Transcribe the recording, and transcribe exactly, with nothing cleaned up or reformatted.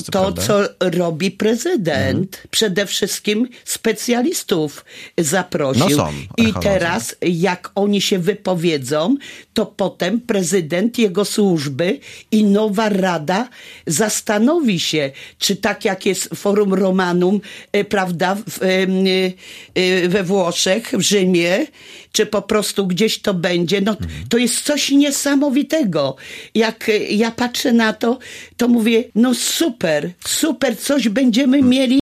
co to, prawda. co robi prezydent. Mhm. Przede wszystkim specjalistów zaprosił. No są I archeolodzy. teraz, jak oni się wypowiedzą, to potem prezydent, jego służby i nowa rada zastanowi się, czy tak jak jest Forum Romanum, e, prawda, w, e, e, we Włoszech, w Rzymie, czy po prostu gdzieś to będzie. No, mhm. To jest coś niesamowitego. Jak ja patrzę na to, to mówię, no super, super, coś będziemy mieli